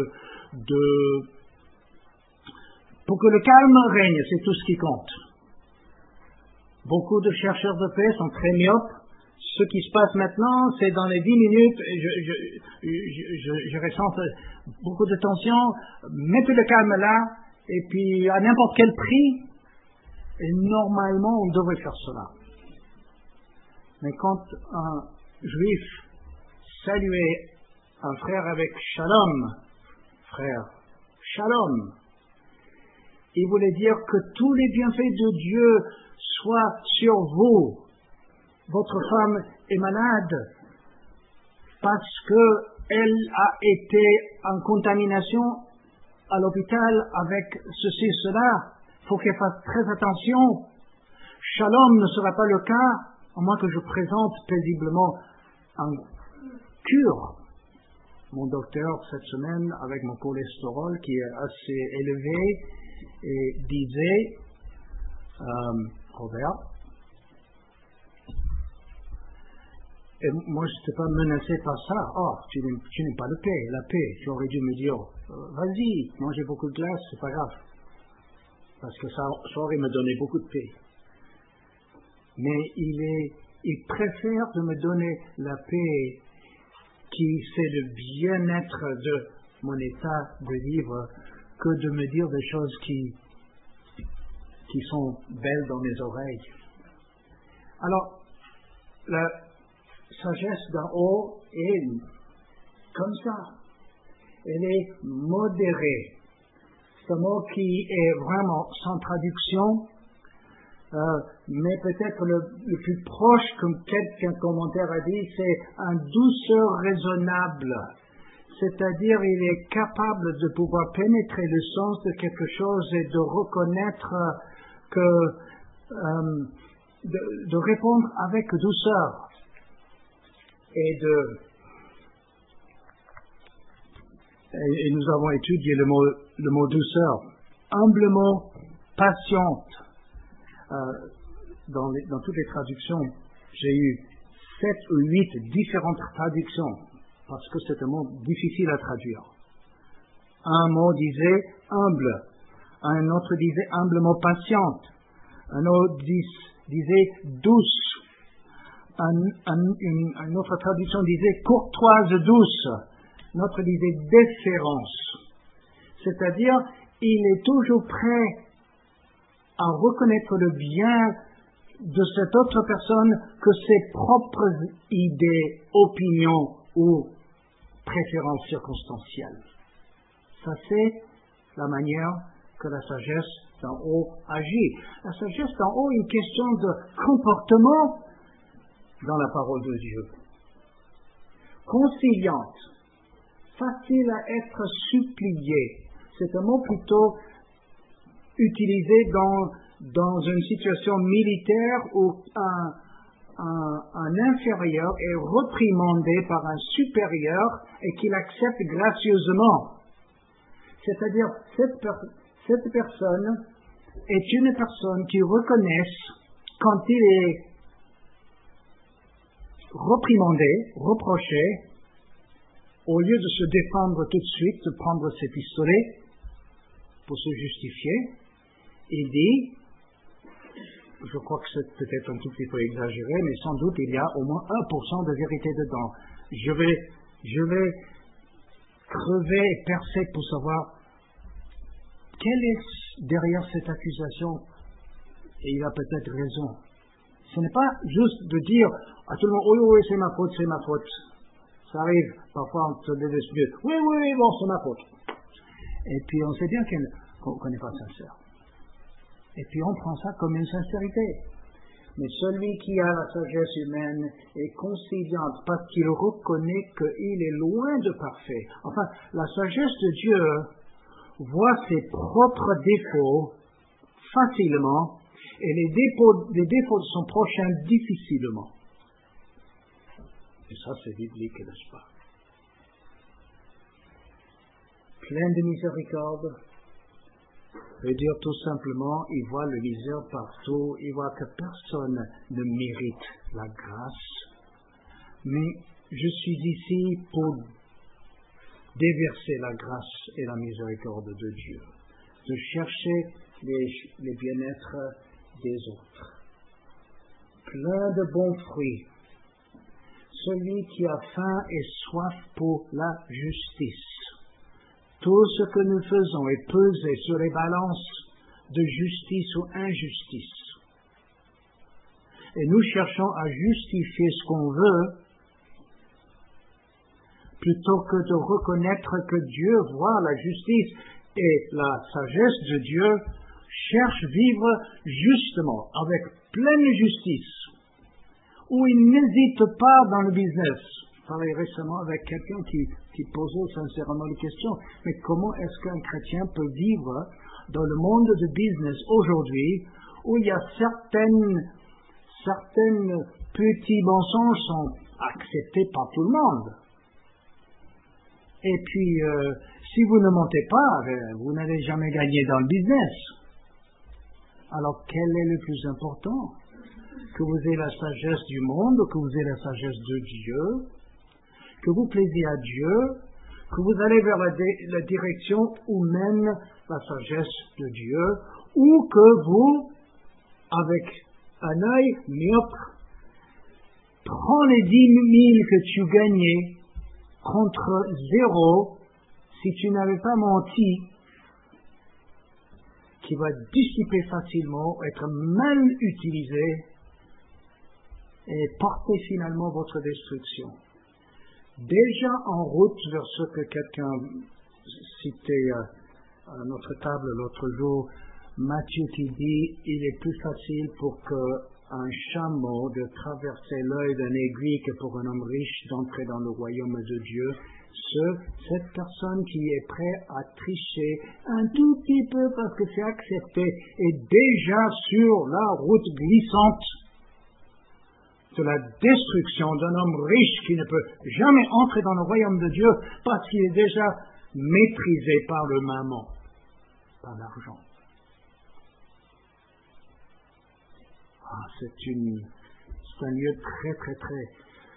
pour que le calme règne, c'est tout ce qui compte. Beaucoup de chercheurs de paix sont très myopes. Ce qui se passe maintenant, c'est dans les 10 minutes, je ressens beaucoup de tension, mettez le calme là, et puis à n'importe quel prix, et normalement on devrait faire cela. Mais quand un juif saluait un frère avec shalom, frère, shalom, il voulait dire que tous les bienfaits de Dieu soient sur vous. votre femme est malade parce qu'elle a été en contamination à l'hôpital avec ceci, cela. Il faut qu'elle fasse très attention. Shalom ne sera pas le cas, à moins que je présente paisiblement un cure. Mon docteur, cette semaine, avec mon cholestérol qui est assez élevé, et disait, Robert, et moi je n'étais pas menacé par ça. Oh, tu n'aimes pas la paix. Tu aurais dû me dire, vas-y, mangez beaucoup de glace, c'est pas grave. Parce que ça aurait me donné beaucoup de paix. Mais il préfère de me donner la paix qui c'est le bien-être de mon état de vivre que de me dire des choses qui sont belles dans mes oreilles. Alors, la sagesse d'en haut est comme ça. Elle est modérée. C'est un mot qui est vraiment sans traduction, mais peut-être le plus proche, comme quelqu'un commentaire a dit, c'est un douceur raisonnable. C'est-à-dire, il est capable de pouvoir pénétrer le sens de quelque chose et de reconnaître de répondre avec douceur. Et nous avons étudié le mot douceur. Humblement patiente. Dans toutes les traductions, j'ai eu 7 ou 8 différentes traductions, parce que c'est un mot difficile à traduire. Un mot disait humble, un autre disait humblement patiente, un autre disait douce, une autre traduction disait courtoise douce, une autre disait déférence. C'est-à-dire, il est toujours prêt à reconnaître le bien de cette autre personne que ses propres idées, opinions ou préférences circonstancielles. Ça, c'est la manière que la sagesse d'en haut agit. La sagesse d'en haut est une question de comportement dans la parole de Dieu. Conciliante, facile à être suppliée. C'est un mot plutôt utilisé dans une situation militaire où un inférieur est reprimandé par un supérieur et qu'il accepte gracieusement. C'est-à-dire, cette personne est une personne qui reconnaît quand il est reprimandé, reproché, au lieu de se défendre tout de suite, de prendre ses pistolets pour se justifier, il dit, je crois que c'est peut-être un tout petit peu exagéré, mais sans doute il y a au moins 1% de vérité dedans. Je vais crever et percer pour savoir quel est derrière cette accusation, et il a peut-être raison. Ce n'est pas juste de dire à tout le monde, oui, c'est ma faute. Ça arrive, parfois on se dispute, oui, bon, c'est ma faute. Et puis on sait bien qu'on n'est pas sincère. Et puis on prend ça comme une sincérité. Mais celui qui a la sagesse humaine est conciliant parce qu'il reconnaît qu'il est loin de parfait. Enfin, la sagesse de Dieu voit ses propres défauts facilement et les défauts de son prochain difficilement. Et ça, c'est biblique, n'est-ce pas? Plein de miséricorde veut dire tout simplement, il voit le misère partout, il voit que personne ne mérite la grâce, mais je suis ici pour déverser la grâce et la miséricorde de Dieu, de chercher les bien-être des autres. Plein de bons fruits, celui qui a faim et soif pour la justice. Tout ce que nous faisons est pesé sur les balances de justice ou injustice. Et nous cherchons à justifier ce qu'on veut, plutôt que de reconnaître que Dieu voit la justice et la sagesse de Dieu cherche vivre justement, avec pleine justice. où il n'hésite pas dans le business. Je parlais récemment avec quelqu'un qui posait sincèrement la question, mais comment est-ce qu'un chrétien peut vivre dans le monde du business aujourd'hui, où il y a certaines petits mensonges sont acceptés par tout le monde. Et puis, si vous ne montez pas, vous n'allez jamais gagner dans le business. Alors, quel est le plus important? Que vous ayez la sagesse du monde, que vous ayez la sagesse de Dieu, que vous plaisiez à Dieu, que vous allez vers la direction où mène la sagesse de Dieu, ou que vous, avec un œil myope, prends les 10 000 que tu gagnais contre 0 si tu n'avais pas menti, qui va dissiper facilement, être mal utilisé et porter finalement votre destruction. Déjà en route vers ce que quelqu'un citait à notre table l'autre jour, Matthieu qui dit, il est plus facile pour qu'un chameau de traverser l'œil d'un aiguille que pour un homme riche d'entrer dans le royaume de Dieu. Cette personne qui est prête à tricher un tout petit peu parce que c'est accepté est déjà sur la route glissante de la destruction d'un homme riche qui ne peut jamais entrer dans le royaume de Dieu parce qu'il est déjà maîtrisé par le mammon, par l'argent. C'est un lieu très, très, très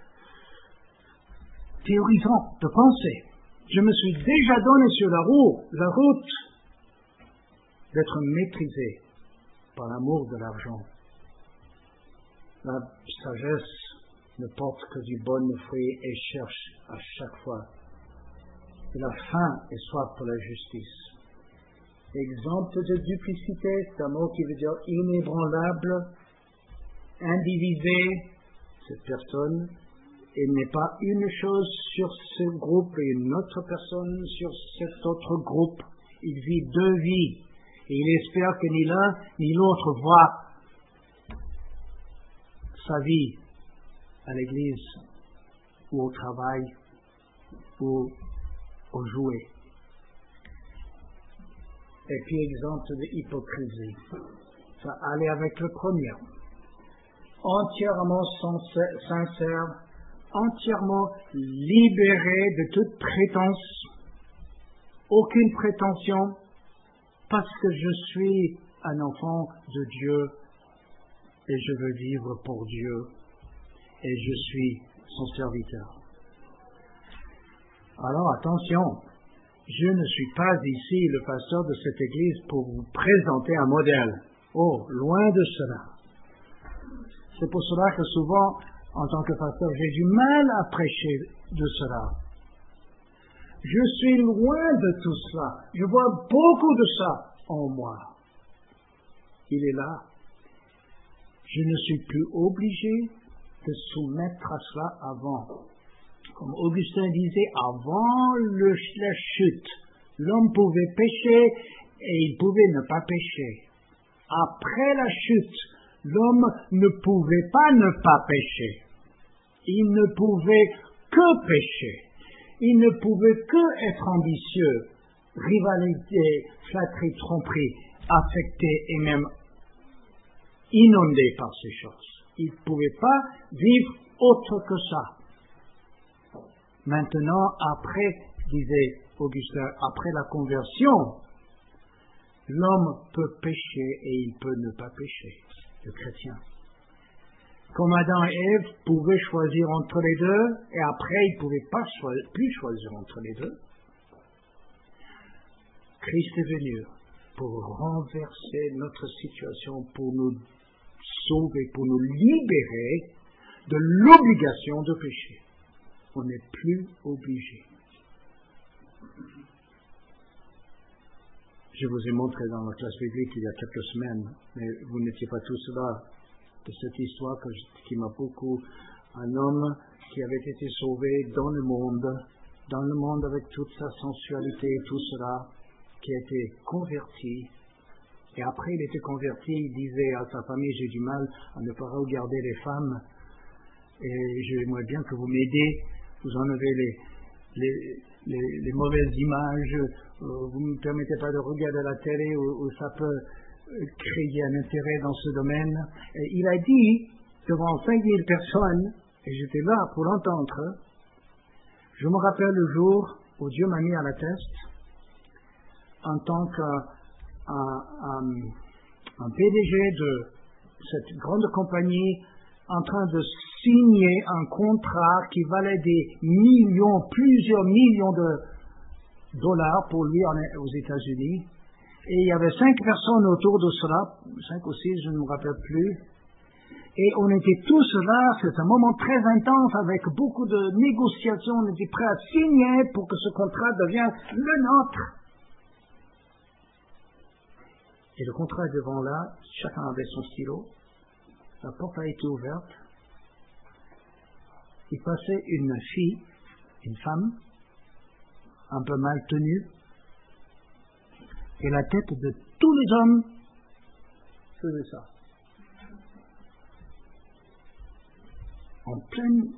théorisant de penser. Je me suis déjà donné sur la route d'être maîtrisé par l'amour de l'argent. La sagesse ne porte que du bon fruit et cherche à chaque fois de la faim et soif pour la justice. Exemple de duplicité, c'est un mot qui veut dire inébranlable, indivisé. Cette personne, il n'est pas une chose sur ce groupe et une autre personne sur cet autre groupe. Il vit deux vies et il espère que ni l'un ni l'autre voit sa vie à l'église ou au travail ou au jouet. Et puis exemple de hypocrisie. Ça allait avec le premier. Entièrement sincère, entièrement libéré de toute prétence, aucune prétention, parce que je suis un enfant de Dieu et je veux vivre pour Dieu et je suis son serviteur. Alors attention, je ne suis pas ici le pasteur de cette église pour vous présenter un modèle. Oh, loin de cela. C'est pour cela que souvent, en tant que pasteur, j'ai du mal à prêcher de cela. Je suis loin de tout cela. Je vois beaucoup de ça en moi. Il est là. Je ne suis plus obligé de soumettre à cela avant. Comme Augustin disait, avant la chute, l'homme pouvait pécher et il pouvait ne pas pécher. Après la chute, l'homme ne pouvait pas ne pas pécher. Il ne pouvait que pécher. Il ne pouvait que être ambitieux, rivalité, flatterie, tromperie, affecté et même inondé par ces choses. Il ne pouvait pas vivre autre que ça. Maintenant, après, disait Augustin, après la conversion, l'homme peut pécher et il peut ne pas pécher, le chrétien. Comme Adam et Ève pouvaient choisir entre les deux, et après ils ne pouvaient pas plus choisir entre les deux. Christ est venu pour renverser notre situation, pour nous sauver, pour nous libérer de l'obligation de pécher. On n'est plus obligé. Je vous ai montré dans la classe biblique il y a quelques semaines, mais vous n'étiez pas tous là, de cette histoire qui m'a beaucoup... Un homme qui avait été sauvé dans le monde avec toute sa sensualité et tout cela, qui a été converti. Et après il était converti, il disait à sa famille, j'ai du mal à ne pas regarder les femmes Et j'aimerais bien que vous m'aidiez, vous enlevez les mauvaises images, vous ne me permettez pas de regarder la télé où ça peut créer un intérêt dans ce domaine. Et il a dit devant 5000 personnes, et j'étais là pour l'entendre, je me rappelle le jour où Dieu m'a mis à la test en tant qu'un PDG de cette grande compagnie en train de signer un contrat qui valait des millions, plusieurs millions de dollars pour lui aux États-Unis. Et il y avait 5 personnes autour de cela, 5 ou 6, je ne me rappelle plus. Et on était tous là, c'est un moment très intense avec beaucoup de négociations, on était prêts à signer pour que ce contrat devienne le nôtre. Et le contrat est devant là, chacun avait son stylo, la porte a été ouverte, il passait une fille, une femme, un peu mal tenue, et la tête de tous les hommes faisait ça. En pleine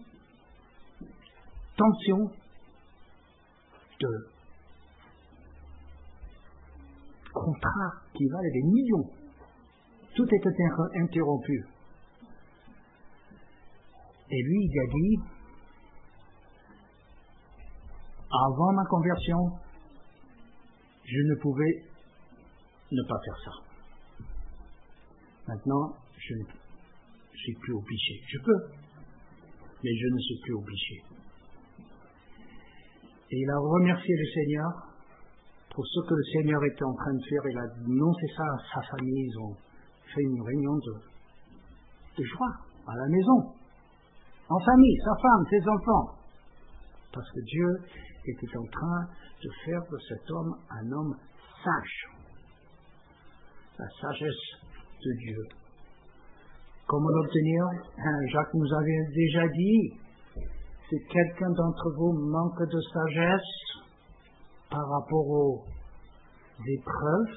tension de contrat qui valait des millions. Tout était interrompu. Et lui, il a dit, avant ma conversion, je ne pouvais ne pas faire ça. Maintenant, je ne suis plus obligé. Je peux, mais je ne suis plus obligé. Et il a remercié le Seigneur pour ce que le Seigneur était en train de faire. Il a annoncé ça à sa famille. Ils ont fait une réunion de joie à la maison, en famille, sa femme, ses enfants. Parce que Dieu était en train de faire de cet homme un homme sage. La sagesse de Dieu. Comment l'obtenir? Jacques nous avait déjà dit, si quelqu'un d'entre vous manque de sagesse par rapport aux épreuves,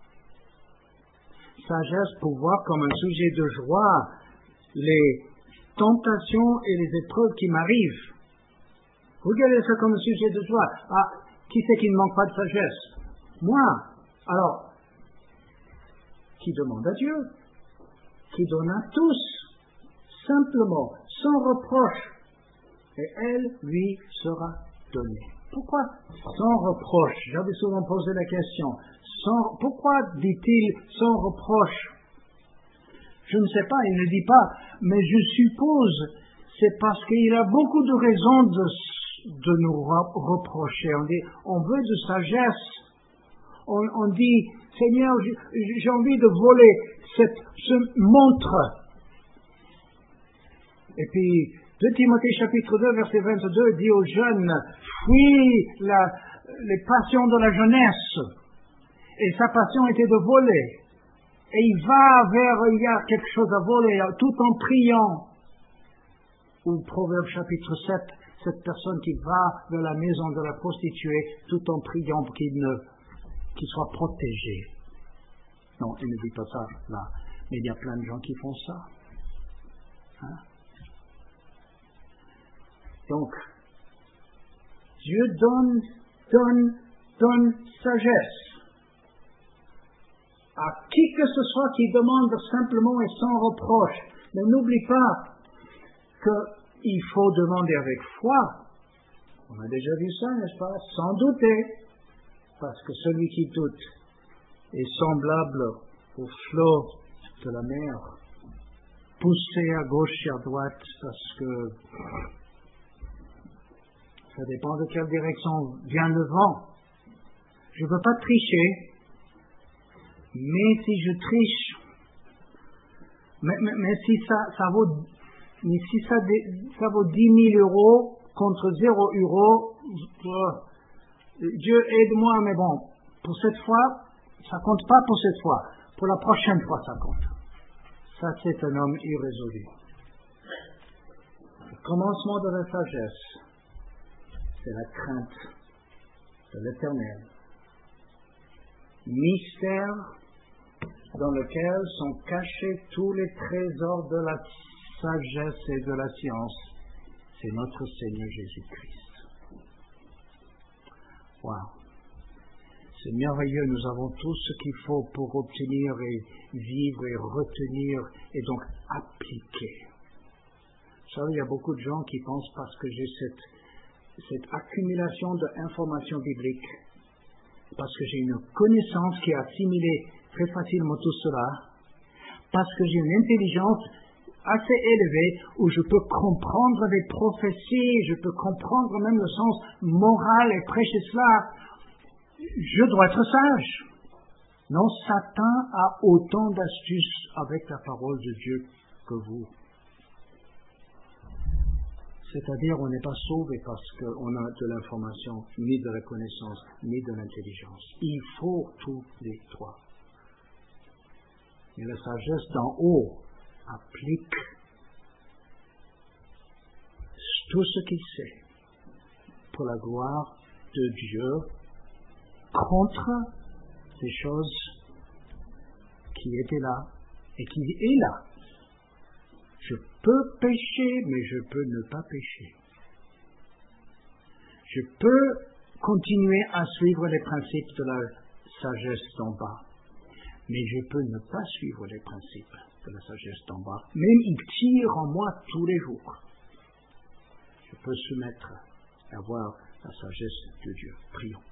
sagesse pour voir comme un sujet de joie les tentations et les épreuves qui m'arrivent. Regardez ça comme un sujet de joie. Ah, qui c'est qui ne manque pas de sagesse? Moi. Alors, qui demande à Dieu? Qui donne à tous, simplement, sans reproche, et elle lui sera donnée. Pourquoi sans reproche? J'avais souvent posé la question. Pourquoi dit-il sans reproche? Je ne sais pas, il ne dit pas, mais je suppose c'est parce qu'il a beaucoup de raisons de nous reprocher. On dit, on veut de sagesse. On dit, Seigneur, j'ai envie de voler ce montre. Et puis, 2 Timothée chapitre 2, verset 22 dit aux jeunes, fuis les passions de la jeunesse. Et sa passion était de voler. Et il y a quelque chose à voler, tout en priant. Ou Proverbe chapitre 7, cette personne qui va vers la maison de la prostituée, tout en priant pour qu'il soit protégé. Non, il ne dit pas ça là. Mais il y a plein de gens qui font ça. Hein? Donc, Dieu donne sagesse à qui que ce soit qui demande simplement et sans reproche. Mais n'oublie pas qu'il faut demander avec foi. On a déjà vu ça, n'est-ce pas? Sans douter. Parce que celui qui doute est semblable au flot de la mer, poussé à gauche et à droite, parce que ça dépend de quelle direction vient le vent. Je ne veux pas tricher, mais si je triche, mais si ça vaut 10 000 euros contre 0 euros, Dieu aide-moi, mais bon, pour cette fois, ça compte pas pour cette fois. Pour la prochaine fois, ça compte. Ça, c'est un homme irrésolu. Le commencement de la sagesse, c'est la crainte de l'Éternel. Mystère dans lequel sont cachés tous les trésors de la sagesse et de la science, c'est notre Seigneur Jésus-Christ. Wow! C'est merveilleux, nous avons tout ce qu'il faut pour obtenir et vivre et retenir et donc appliquer. Vous savez, il y a beaucoup de gens qui pensent parce que j'ai cette accumulation d'informations bibliques, parce que j'ai une connaissance qui a assimilé très facilement tout cela, parce que j'ai une intelligence assez élevée où je peux comprendre des prophéties, je peux comprendre même le sens moral et prêcher cela, je dois être sage. Non, Satan a autant d'astuces avec la parole de Dieu que vous. C'est-à-dire, on n'est pas sauvé parce qu'on a de l'information, ni de la connaissance, ni de l'intelligence. Il faut tous les trois. Et la sagesse d'en haut applique tout ce qu'il sait pour la gloire de Dieu contre des choses qui étaient là et qui est là. Je peux pécher, mais je peux ne pas pécher. Je peux continuer à suivre les principes de la sagesse d'en bas, mais je peux ne pas suivre les principes de la sagesse d'en bas. Même il tire en moi tous les jours. Je peux soumettre et avoir la sagesse de Dieu. Prions.